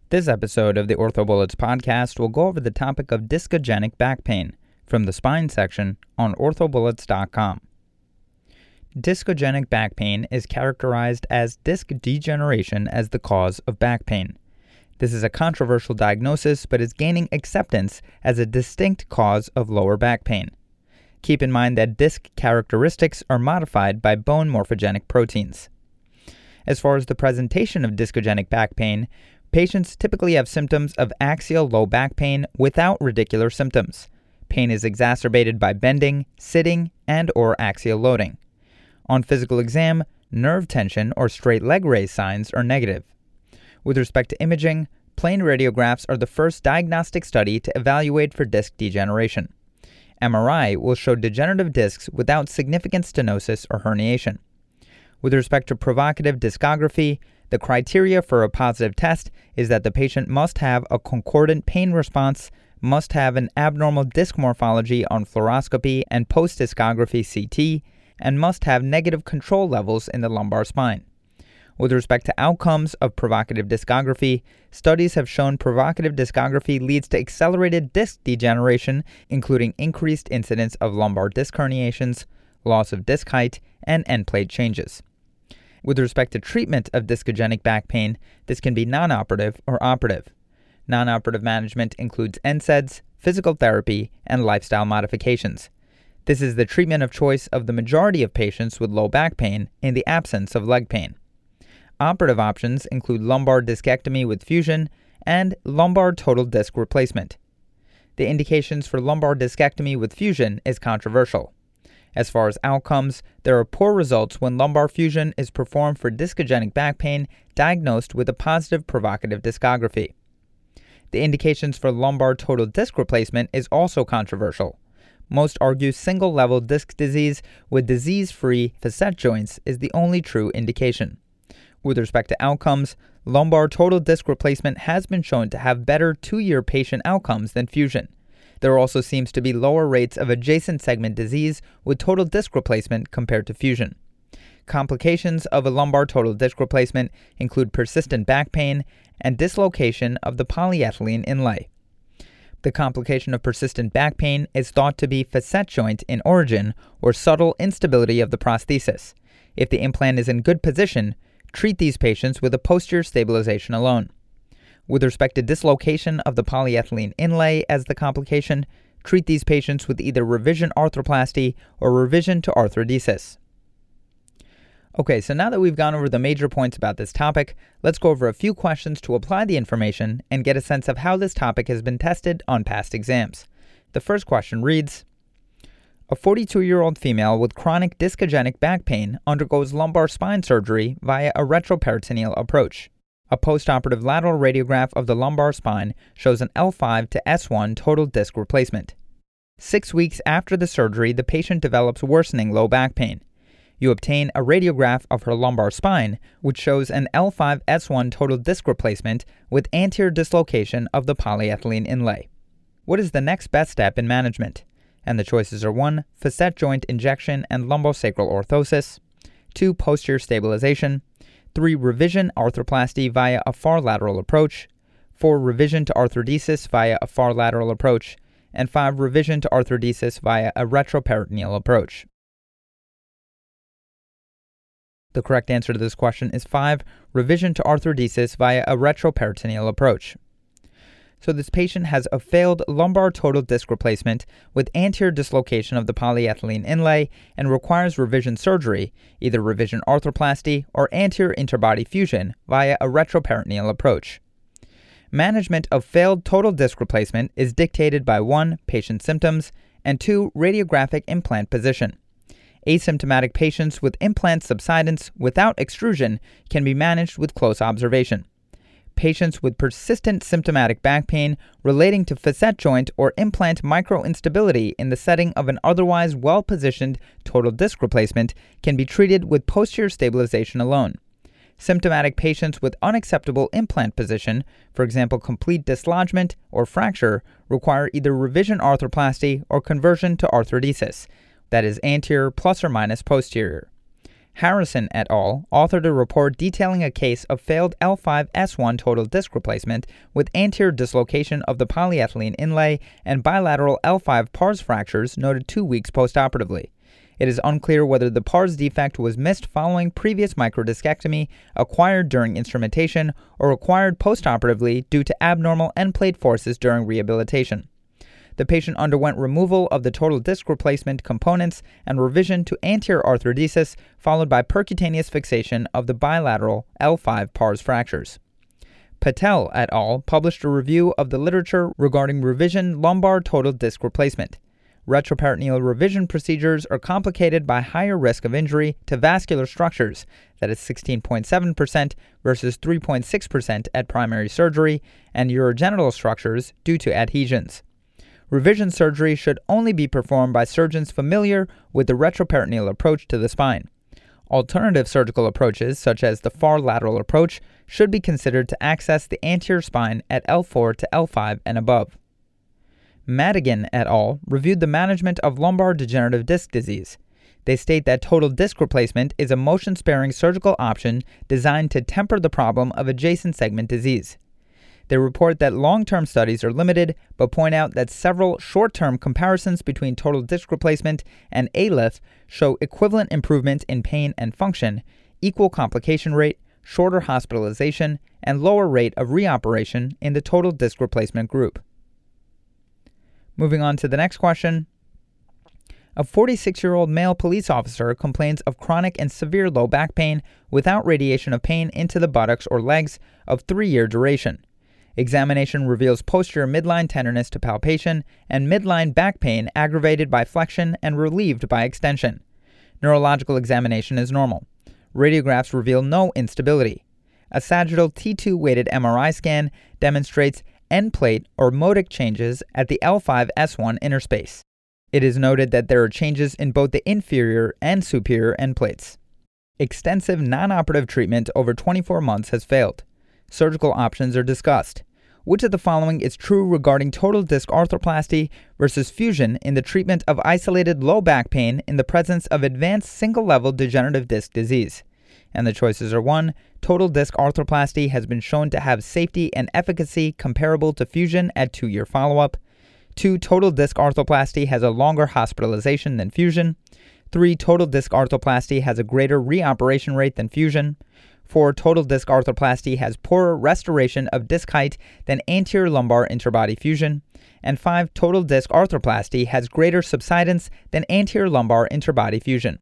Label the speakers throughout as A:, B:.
A: This episode of the OrthoBullets podcast will go over the topic of discogenic back pain from the spine section on orthobullets.com. Discogenic back pain is characterized as disc degeneration as the cause of back pain. This is a controversial diagnosis, but is gaining acceptance as a distinct cause of lower back pain. Keep in mind that disc characteristics are modified by bone morphogenic proteins. As far as the presentation of discogenic back pain, patients typically have symptoms of axial low back pain without radicular symptoms. Pain is exacerbated by bending, sitting, and/or axial loading. On physical exam, nerve tension or straight leg raise signs are negative. With respect to imaging, plain radiographs are the first diagnostic study to evaluate for disc degeneration. MRI will show degenerative discs without significant stenosis or herniation. With respect to provocative discography, the criteria for a positive test is that the patient must have a concordant pain response, must have an abnormal disc morphology on fluoroscopy and post-discography CT, and must have negative control levels in the lumbar spine. With respect to outcomes of provocative discography, studies have shown provocative discography leads to accelerated disc degeneration, including increased incidence of lumbar disc herniations, loss of disc height, and end plate changes. With respect to treatment of discogenic back pain, this can be non-operative or operative. Non-operative management includes NSAIDs, physical therapy, and lifestyle modifications. This is the treatment of choice of the majority of patients with low back pain in the absence of leg pain. Operative options include lumbar discectomy with fusion and lumbar total disc replacement. The indications for lumbar discectomy with fusion is controversial. As far as outcomes, there are poor results when lumbar fusion is performed for discogenic back pain diagnosed with a positive provocative discography. The indications for lumbar total disc replacement is also controversial. Most argue single-level disc disease with disease-free facet joints is the only true indication. With respect to outcomes, lumbar total disc replacement has been shown to have better 2-year patient outcomes than fusion. There also seems to be lower rates of adjacent segment disease with total disc replacement compared to fusion. Complications of a lumbar total disc replacement include persistent back pain and dislocation of the polyethylene inlay. The complication of persistent back pain is thought to be facet joint in origin or subtle instability of the prosthesis. If the implant is in good position, treat these patients with a posterior stabilization alone. With respect to dislocation of the polyethylene inlay as the complication, treat these patients with either revision arthroplasty or revision to arthrodesis. Okay, so now that we've gone over the major points about this topic, let's go over a few questions to apply the information and get a sense of how this topic has been tested on past exams. The first question reads, a 42-year-old female with chronic discogenic back pain undergoes lumbar spine surgery via a retroperitoneal approach. A postoperative lateral radiograph of the lumbar spine shows an L5 to S1 total disc replacement. 6 weeks after the surgery, the patient develops worsening low back pain. You obtain a radiograph of her lumbar spine, which shows an L5 S1 total disc replacement with anterior dislocation of the polyethylene inlay. What is the next best step in management? And the choices are 1. Facet joint injection and lumbosacral orthosis, 2. Posterior stabilization, 3. Revision arthroplasty via a far lateral approach, 4. Revision to arthrodesis via a far lateral approach, and 5. Revision to arthrodesis via a retroperitoneal approach. The correct answer to this question is 5. Revision to arthrodesis via a retroperitoneal approach. So this patient has a failed lumbar total disc replacement with anterior dislocation of the polyethylene inlay and requires revision surgery, either revision arthroplasty or anterior interbody fusion via a retroperitoneal approach. Management of failed total disc replacement is dictated by 1. Patient symptoms, and 2. Radiographic implant position. Asymptomatic patients with implant subsidence without extrusion can be managed with close observation. Patients with persistent symptomatic back pain relating to facet joint or implant microinstability in the setting of an otherwise well-positioned total disc replacement can be treated with posterior stabilization alone. Symptomatic patients with unacceptable implant position, for example complete dislodgement or fracture, require either revision arthroplasty or conversion to arthrodesis, that is anterior plus or minus posterior. Harrison et al. Authored a report detailing a case of failed L5-S1 total disc replacement with anterior dislocation of the polyethylene inlay and bilateral L5 pars fractures noted 2 weeks postoperatively. It is unclear whether the pars defect was missed following previous microdiscectomy, acquired during instrumentation, or acquired postoperatively due to abnormal end plate forces during rehabilitation. The patient underwent removal of the total disc replacement components and revision to anterior arthrodesis, followed by percutaneous fixation of the bilateral L5 pars fractures. Patel et al. Published a review of the literature regarding revision lumbar total disc replacement. Retroperitoneal revision procedures are complicated by higher risk of injury to vascular structures, that is 16.7% versus 3.6% at primary surgery, and urogenital structures due to adhesions. Revision surgery should only be performed by surgeons familiar with the retroperitoneal approach to the spine. Alternative surgical approaches, such as the far lateral approach, should be considered to access the anterior spine at L4 to L5 and above. Madigan et al. Reviewed the management of lumbar degenerative disc disease. They state that total disc replacement is a motion-sparing surgical option designed to temper the problem of adjacent segment disease. They report that long-term studies are limited, but point out that several short-term comparisons between total disc replacement and ALIF show equivalent improvement in pain and function, equal complication rate, shorter hospitalization, and lower rate of reoperation in the total disc replacement group. Moving on to the next question. A 46-year-old male police officer complains of chronic and severe low back pain without radiation of pain into the buttocks or legs of 3-year duration. Examination reveals posterior midline tenderness to palpation and midline back pain aggravated by flexion and relieved by extension. Neurological examination is normal. Radiographs reveal no instability. A sagittal T2 weighted MRI scan demonstrates end plate or modic changes at the L5-S1 interspace. It is noted that there are changes in both the inferior and superior end plates. Extensive non-operative treatment over 24 months has failed. Surgical options are discussed. Which of the following is true regarding total disc arthroplasty versus fusion in the treatment of isolated low back pain in the presence of advanced single-level degenerative disc disease? And the choices are 1. Total disc arthroplasty has been shown to have safety and efficacy comparable to fusion at 2-year follow-up. 2. Total disc arthroplasty has a longer hospitalization than fusion. 3. Total disc arthroplasty has a greater reoperation rate than fusion. 4. Total disc arthroplasty has poorer restoration of disc height than anterior lumbar interbody fusion. And 5. Total disc arthroplasty has greater subsidence than anterior lumbar interbody fusion.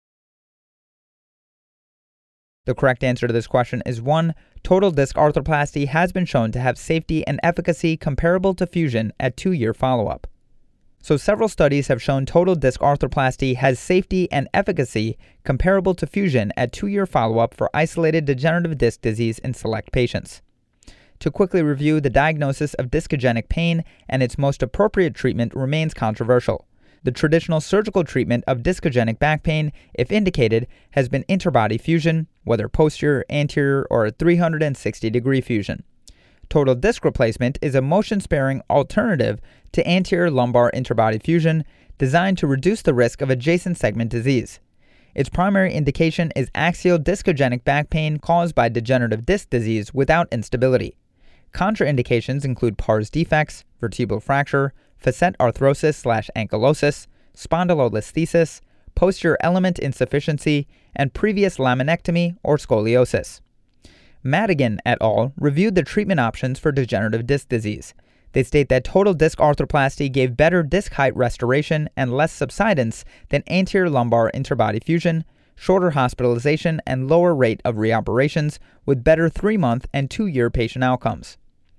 A: The correct answer to this question is 1. Total disc arthroplasty has been shown to have safety and efficacy comparable to fusion at 2-year follow-up. So several studies have shown total disc arthroplasty has safety and efficacy comparable to fusion at 2-year follow-up for isolated degenerative disc disease in select patients. To quickly review, the diagnosis of discogenic pain and its most appropriate treatment remains controversial. The traditional surgical treatment of discogenic back pain, if indicated, has been interbody fusion, whether posterior, anterior, or a 360-degree fusion. Total disc replacement is a motion-sparing alternative to anterior lumbar interbody fusion designed to reduce the risk of adjacent segment disease. Its primary indication is axial discogenic back pain caused by degenerative disc disease without instability. Contraindications include pars defects, vertebral fracture, facet arthrosis/ankylosis, spondylolisthesis, posterior element insufficiency, and previous laminectomy or scoliosis. Madigan et al. Reviewed the treatment options for degenerative disc disease. They state that total disc arthroplasty gave better disc height restoration and less subsidence than anterior lumbar interbody fusion, shorter hospitalization, and lower rate of reoperations with better 3-month and 2-year patient outcomes.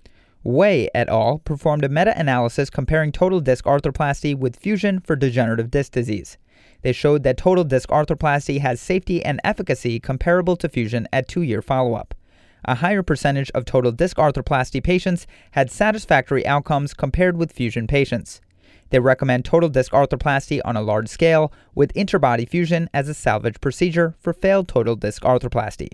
A: Wei et al. Performed a meta-analysis comparing total disc arthroplasty with fusion for degenerative disc disease. They showed that total disc arthroplasty has safety and efficacy comparable to fusion at 2-year follow-up. A higher percentage of total disc arthroplasty patients had satisfactory outcomes compared with fusion patients. They recommend total disc arthroplasty on a large scale with interbody fusion as a salvage procedure for failed total disc arthroplasty.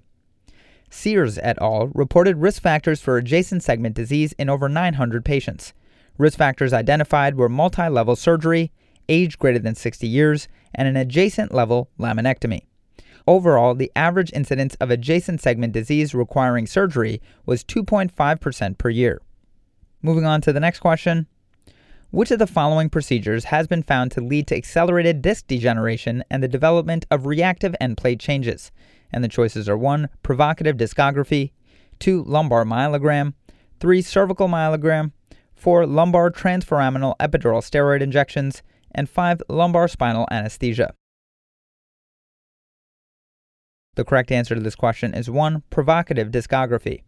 A: Sears et al. Reported risk factors for adjacent segment disease in over 900 patients. Risk factors identified were multi-level surgery, age greater than 60 years, and an adjacent level laminectomy. Overall, the average incidence of adjacent segment disease requiring surgery was 2.5% per year. Moving on to the next question. Which of the following procedures has been found to lead to accelerated disc degeneration and the development of reactive end plate changes? And the choices are 1. Provocative discography, 2. Lumbar myelogram, 3. Cervical myelogram, 4. Lumbar transforaminal epidural steroid injections, and 5. Lumbar spinal anesthesia. The correct answer to this question is 1. Provocative discography.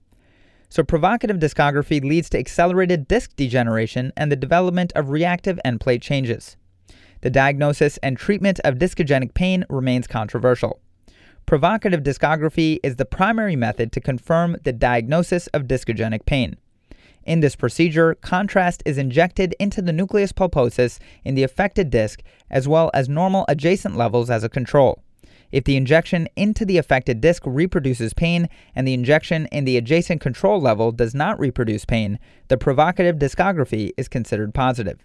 A: So provocative discography leads to accelerated disc degeneration and the development of reactive end plate changes. The diagnosis and treatment of discogenic pain remains controversial. Provocative discography is the primary method to confirm the diagnosis of discogenic pain. In this procedure, contrast is injected into the nucleus pulposus in the affected disc as well as normal adjacent levels as a control. If the injection into the affected disc reproduces pain and the injection in the adjacent control level does not reproduce pain, the provocative discography is considered positive.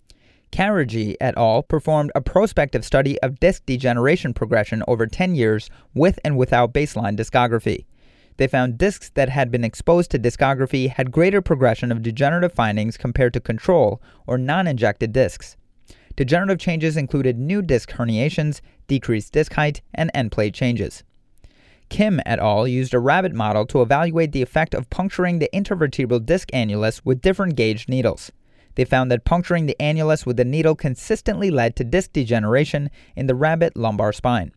A: Karagi et al. Performed a prospective study of disc degeneration progression over 10 years with and without baseline discography. They found discs that had been exposed to discography had greater progression of degenerative findings compared to control or non-injected discs. Degenerative changes included new disc herniations, decreased disc height, and end plate changes. Kim et al. Used a rabbit model to evaluate the effect of puncturing the intervertebral disc annulus with different gauged needles. They found that puncturing the annulus with a needle consistently led to disc degeneration in the rabbit lumbar spine.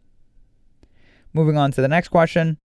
A: Moving on to the next question.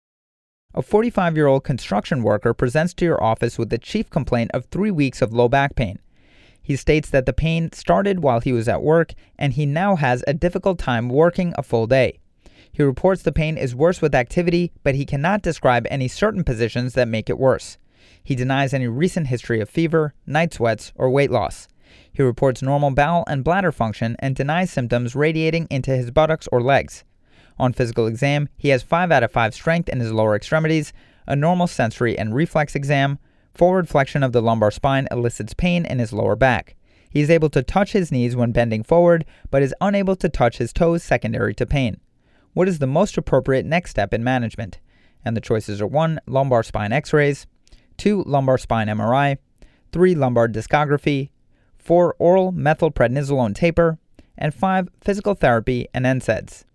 A: A 45-year-old construction worker presents to your office with the chief complaint of 3 weeks of low back pain. He states that the pain started while he was at work and he now has a difficult time working a full day. He reports the pain is worse with activity, but he cannot describe any certain positions that make it worse. He denies any recent history of fever, night sweats, or weight loss. He reports normal bowel and bladder function and denies symptoms radiating into his buttocks or legs. On physical exam, he has 5 out of 5 strength in his lower extremities, a normal sensory and reflex exam. Forward flexion of the lumbar spine elicits pain in his lower back. He is able to touch his knees when bending forward, but is unable to touch his toes secondary to pain. What is the most appropriate next step in management? And the choices are 1. Lumbar spine x-rays, 2. Lumbar spine MRI, 3. Lumbar discography, 4. Oral methylprednisolone taper, and 5. Physical therapy and NSAIDs.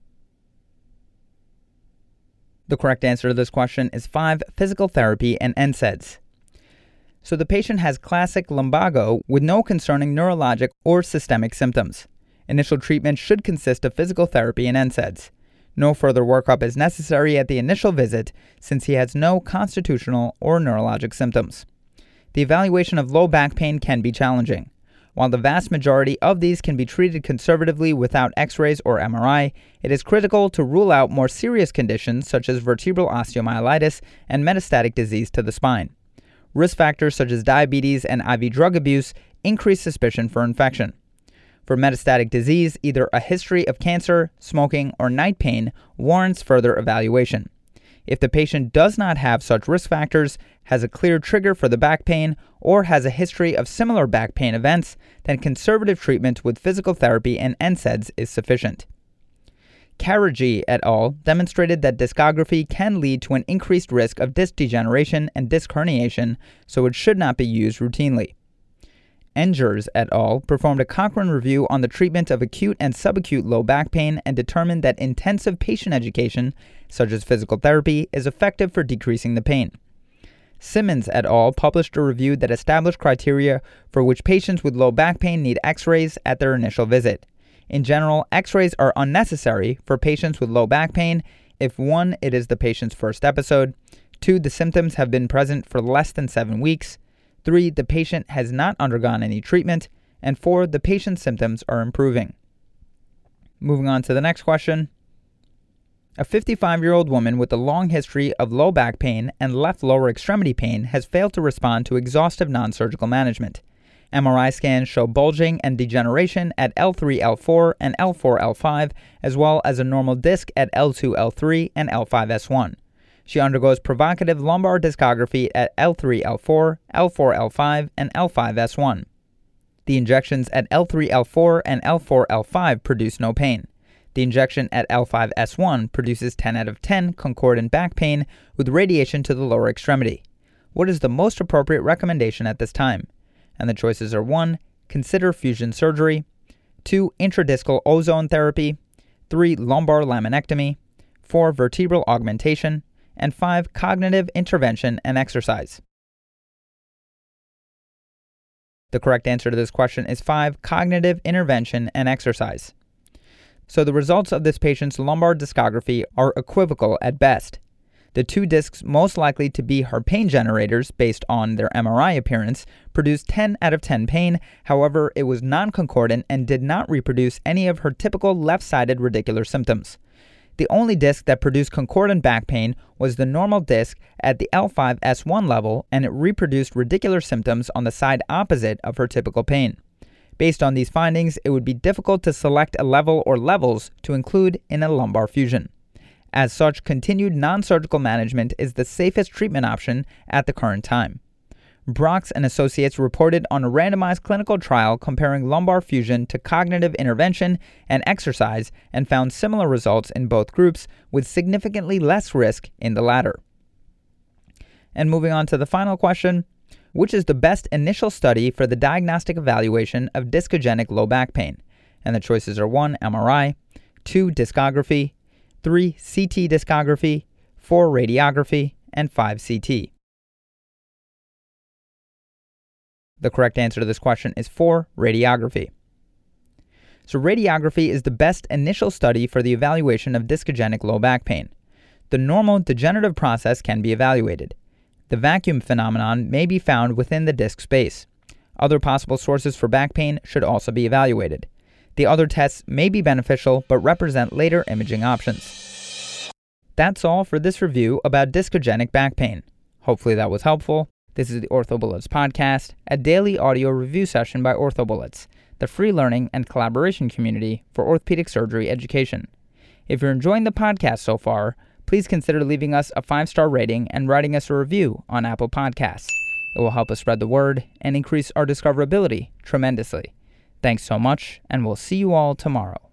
A: The correct answer to this question is 5. Physical therapy and NSAIDs. So the patient has classic lumbago with no concerning neurologic or systemic symptoms. Initial treatment should consist of physical therapy and NSAIDs. No further workup is necessary at the initial visit since he has no constitutional or neurologic symptoms. The evaluation of low back pain can be challenging. While the vast majority of these can be treated conservatively without x-rays or MRI, it is critical to rule out more serious conditions such as vertebral osteomyelitis and metastatic disease to the spine. Risk factors such as diabetes and IV drug abuse increase suspicion for infection. For metastatic disease, either a history of cancer, smoking, or night pain warrants further evaluation. If the patient does not have such risk factors, has a clear trigger for the back pain, or has a history of similar back pain events, then conservative treatment with physical therapy and NSAIDs is sufficient. Karagi et al. Demonstrated that discography can lead to an increased risk of disc degeneration and disc herniation, so it should not be used routinely. Engers et al. Performed a Cochrane review on the treatment of acute and subacute low back pain and determined that intensive patient education, such as physical therapy, is effective for decreasing the pain. Simmons et al. Published a review that established criteria for which patients with low back pain need x-rays at their initial visit. In general, x-rays are unnecessary for patients with low back pain if 1. It is the patient's first episode, 2. The symptoms have been present for less than 7 weeks, 3. The patient has not undergone any treatment, and 4. The patient's symptoms are improving. Moving on to the next question. A 55-year-old woman with a long history of low back pain and left lower extremity pain has failed to respond to exhaustive non-surgical management. MRI scans show bulging and degeneration at L3, L4, and L4, L5, as well as a normal disc at L2, L3, and L5, S1. She undergoes provocative lumbar discography at L3, L4, L4, L5, and L5, S1. The injections at L3, L4, and L4, L5 produce no pain. The injection at L5-S1 produces 10 out of 10 concordant back pain with radiation to the lower extremity. What is the most appropriate recommendation at this time? And the choices are 1. Consider fusion surgery, 2. Intradiscal ozone therapy, 3. Lumbar laminectomy, 4. Vertebral augmentation, and 5. Cognitive intervention and exercise. The correct answer to this question is 5. Cognitive intervention and exercise. So the results of this patient's lumbar discography are equivocal at best. The two discs most likely to be her pain generators based on their MRI appearance produced 10 out of 10 pain. However, it was non-concordant and did not reproduce any of her typical left-sided radicular symptoms. The only disc that produced concordant back pain was the normal disc at the L5-S1 level, and it reproduced radicular symptoms on the side opposite of her typical pain. Based on these findings, it would be difficult to select a level or levels to include in a lumbar fusion. As such, continued non-surgical management is the safest treatment option at the current time. Brox and Associates reported on a randomized clinical trial comparing lumbar fusion to cognitive intervention and exercise and found similar results in both groups with significantly less risk in the latter. And moving on to the final question, which is the best initial study for the diagnostic evaluation of discogenic low back pain? And the choices are 1. MRI, 2. Discography, 3. CT discography, 4. Radiography, and 5. CT. The correct answer to this question is 4. Radiography. So radiography is the best initial study for the evaluation of discogenic low back pain. The normal degenerative process can be evaluated. The vacuum phenomenon may be found within the disc space. Other possible sources for back pain should also be evaluated. The other tests may be beneficial but represent later imaging options. That's all for this review about discogenic back pain. Hopefully that was helpful. This is the OrthoBullets podcast, a daily audio review session by OrthoBullets, the free learning and collaboration community for orthopedic surgery education. If you're enjoying the podcast so far, please consider leaving us a 5-star rating and writing us a review on Apple Podcasts. It will help us spread the word and increase our discoverability tremendously. Thanks so much, and we'll see you all tomorrow.